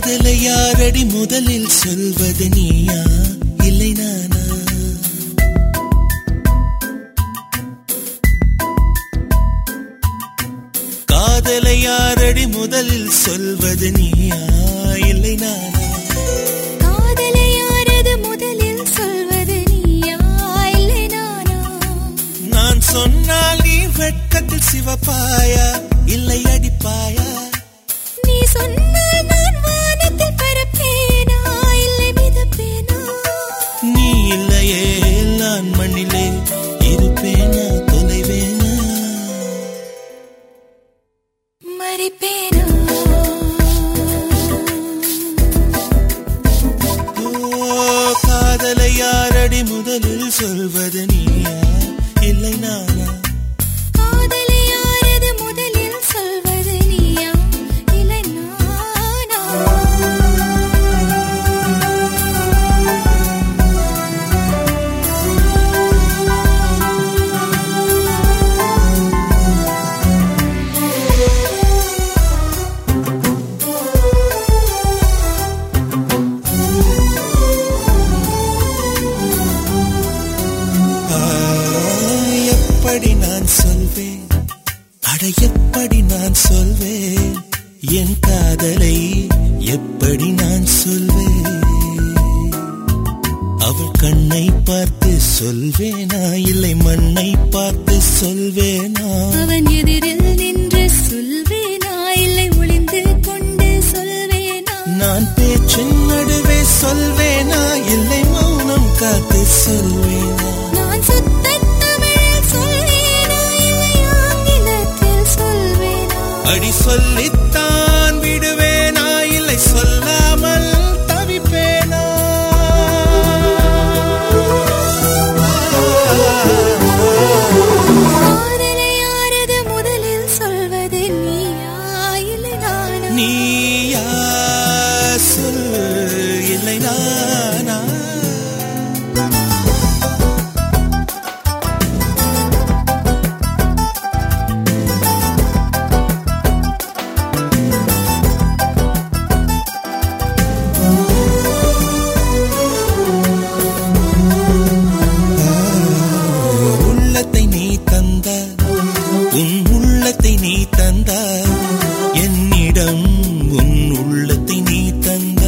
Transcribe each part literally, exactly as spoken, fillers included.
காதலை யாரடி முதலில் சொல்வது நீயா இல்லை நானா? காதலை யாரடி முதலில் சொல்வது நீயா இல்லை நானா? காதலை யாரது முதலில் சொல்வது நீயா இல்லை நானா? நான் சொன்னால் நீ வெட்கத்தில் சிவப்பாயா இல்லை அடிப்பாயா? நீ சொன்னால் நான் வானத்தில் பறப்பேனா இல்லை மிதப்பேனா? நீ இல்லையே நான் மண்ணிலே இருப்பேனா தொலைவேனா மறிப்பேனா? ஓ காதலை யாரடி முதலில் சொல்வது நீயா இல்லை நானா? காதலை யாரது முதலில் சொல்வது நீயா இல்லை நானா? எப்படி நான் சொல்வேன் அட எப்படி நான் சொல்வேன் என் காதலை எப்படி நான் சொல்வேன்? அவள் கண்ணை பார்த்து சொல்வேனா இல்லை மண்ணை பார்த்து சொல்வேனா? அவன் எதிரில் நின்று சொல்வேனா இல்லை ஒளிந்து கொண்டு சொல்வேனா? நான் பேச்சின் நடுவே சொல்வேனா இல்லை மௌனம் காத்து சொல்வேனா? நான் சுத்த தமிழில் சொல்வேனா இல்லை ஆங்கிலத்தில் சொல்வேனா? அடி சொல்லித்தான் விடுவேனா இல்லை சொல்லாமல் தவிப்பேனா? காதலை யாரது முதலில் சொல்வது நீயா இல்லை நானா? நீயா சொல் இல்லை நானா? உள்ளத்தை நீ தந்த உன் உள்ளத்தை நீ தந்த என்னிடம் உன் உள்ளத்தை நீ தந்த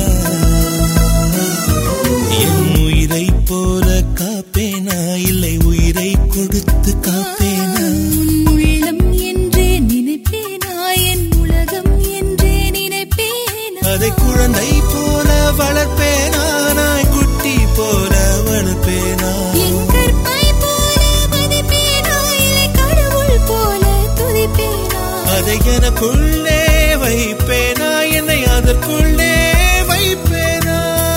என் உயிரை போல காப்பேனா இல்லை உயிரை கொடுத்து காப்பேனா? உன் உள்ளம் என்றே நினைப்பேனா என் உலகம் என்றே நினைப்பேனா? அதை குழந்தை போல வளர்ப்பேனா நாய் குட்டி போல வளர்ப்பேனா? என் கற்பை போல மதிப்பேனா இல்லை கடவுள் போல துதிப்பேனா? அதை எனக்குள்ளே வைப்பேனா என்னை அதற்குள்ளே வைப்பேனா?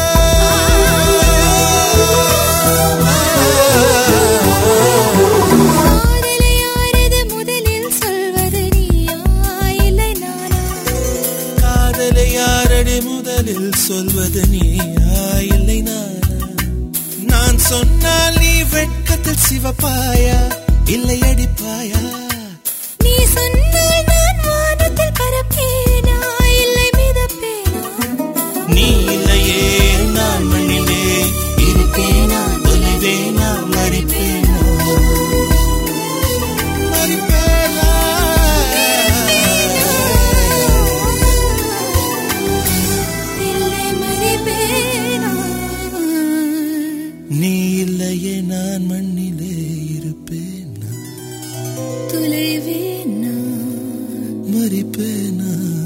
காதலை யாரது முதலில் சொல்வது நீயா இல்லை நானா? காதலை யாரடி முதலில் சொல்வது நீயா இல்லை நானா? நான் சொன்னால் நீ வெட்கத்தில் சிவப்பாயா இல்லை அடிப்பாயா? நீ சொன்னால் நான் வானத்தில் பறப்பேனா இல்லை மிதப்பேனா? நீ இல்லையே நான் மண்ணிலே இருப்பேனா தொலைவேனா மறிப்பேனா? மறிப்பேனா? இல்லை மறிப்பேனா? நீ இல்லையே நான் மண்ணிலே இருப்பேனா தொலைவேனா? மறிப்பேனா?